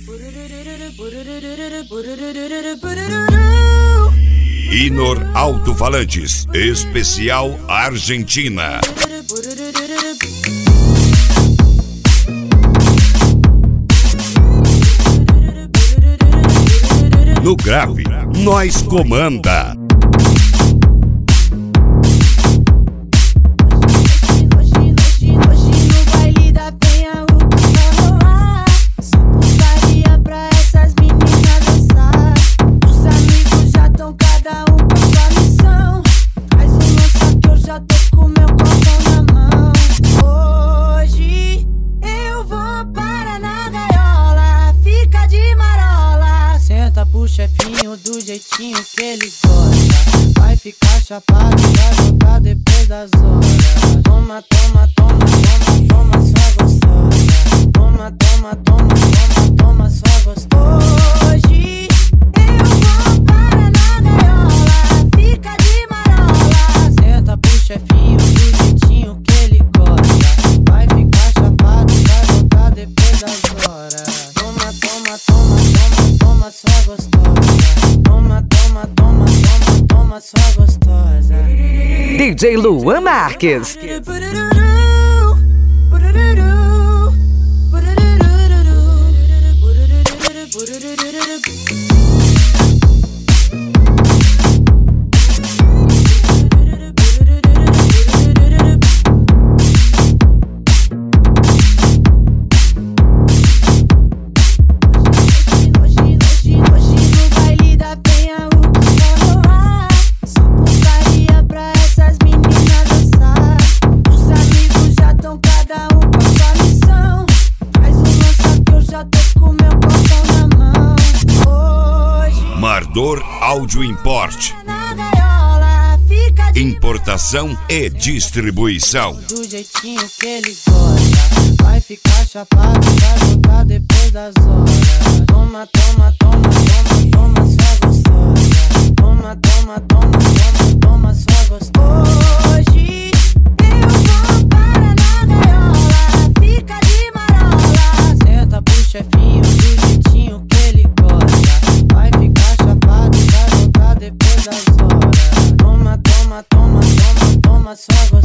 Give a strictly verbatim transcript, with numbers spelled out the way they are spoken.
Inor Alto-Falantes, especial Argentina. No grave, nós comanda. O chefinho do jeitinho que ele gosta. Vai ficar chapado, vai voltar depois das horas. Toma, toma, toma, toma, toma, sua gostosa. Toma, toma, toma, toma, toma, sua gostosa. Hoje eu vou para na gaiola, fica de marola. Senta pro chefinho do jeitinho que ele gosta. Vai ficar chapado, vai voltar depois das horas. Toma, toma, toma, toma, toma, sua gostosa. Toma, toma, toma, toma, toma, sua gostosa. D J Luan Marques. Mardor Áudio Import. Importação e distribuição. Do jeitinho que ele gosta. Vai ficar chapado, vai voltar depois das horas. Toma, toma, toma, toma, toma, sua gostosa. Toma, toma, toma, toma, toma, sua gostosa. Hoje eu vou para na gaiola, fica de marola. Senta pro chefinho do jeitinho que ele gosta. Vai ficar chapado, vai voltar depois das horas. Toma, toma, toma, toma, toma, sua gostosa.